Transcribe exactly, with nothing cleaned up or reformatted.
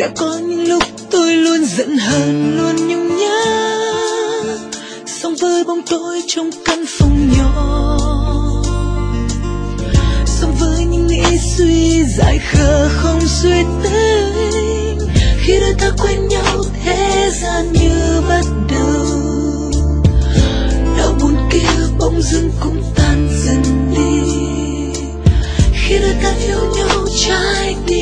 Đã có những lúc tôi luôn giận hờn, luôn nhung nhớ, sống với bóng tối trong căn phòng nhỏ, sống với những nghĩ suy dại khờ không suy tính. Khi đôi ta quen nhau thế gian như bắt đầu, đau buồn kia bỗng dưng cũng tan dần đi. Khi đôi ta yêu nhau trái tim